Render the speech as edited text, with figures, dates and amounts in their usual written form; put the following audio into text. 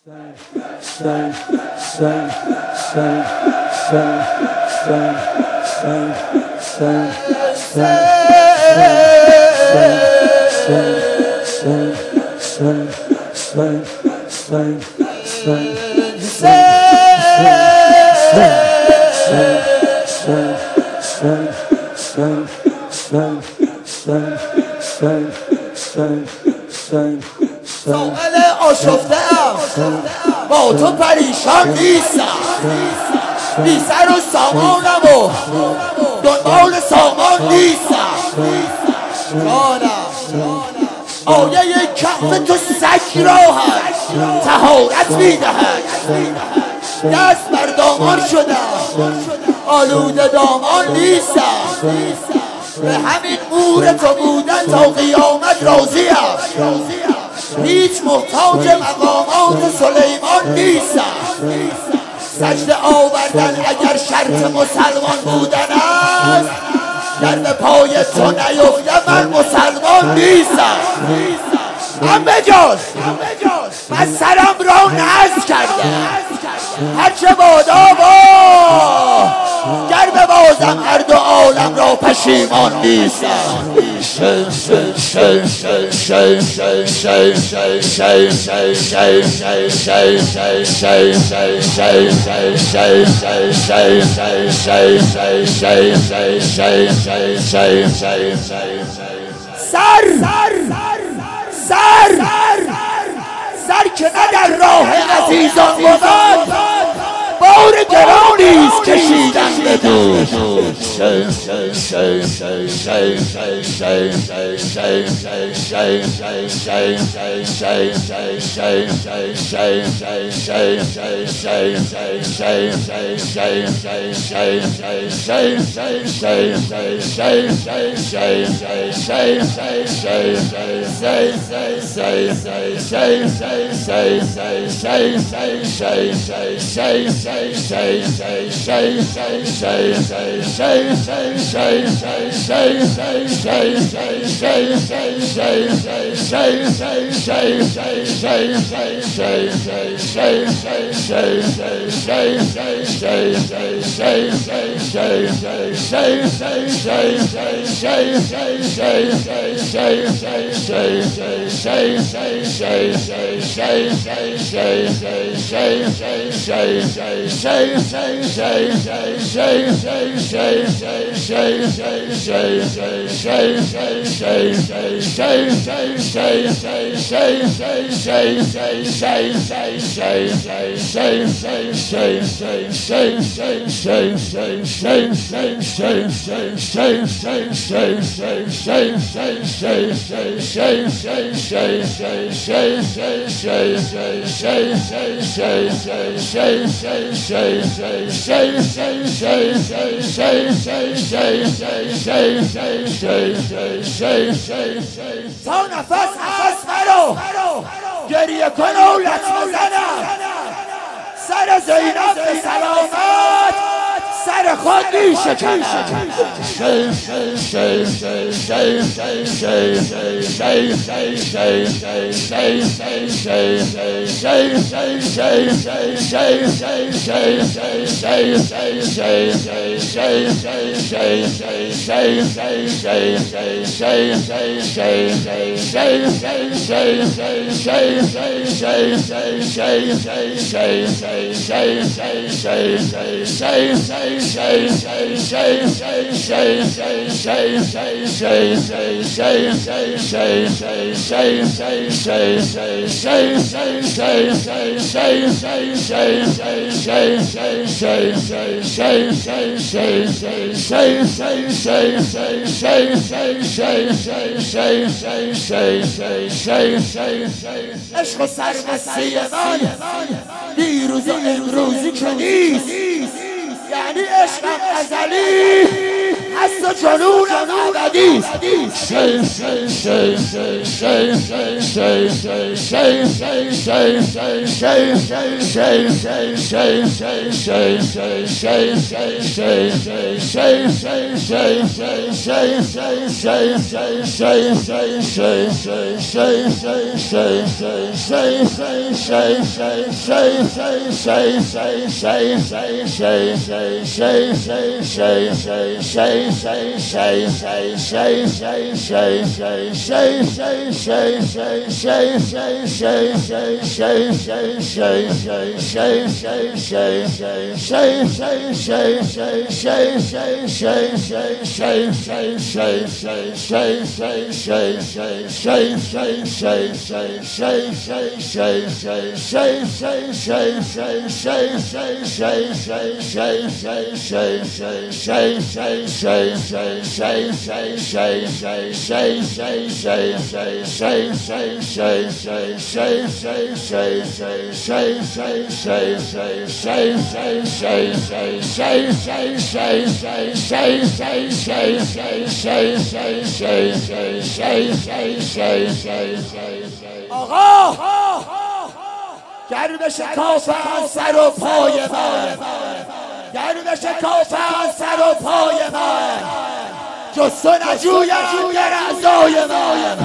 ساقل آشفته‌ام با تو پریشان نیستم، بی سر و سامانم و دنبال سامان نیستم. جانم آیه کف تو سگ را هم طهارت میدهد. دست بر دامان شدم، آلوده دامان نیستم. به همین مور تو بودن تا قیامت راضیم، هیچ محتاج مقامات سلیمان نیستم. سجده آوردن اگر شرط مسلمان بودن است، گر به پای تو نیفتم من مسلمان نیستم. من بجاز من سرم را نحس کردم، هرچه بادا گر ببازم هر دو عالم را پشیمان نیستم. سر که نه در راه عزیزان بود، بار گرانیست کشیدن به دوش. تا نفس هست مرا گریه کن و لطمه زنم. سر زینب به سلامت سر خود می شکنم. عشق و سرمستی من دیروز و امروزی که نیست، یعنی عشقم ازلی از تو جنونم ابدیست آقا گر بشکافند سر و پای من، گر بشکافند سر و پای من، جز تو نجویم در اعضای من.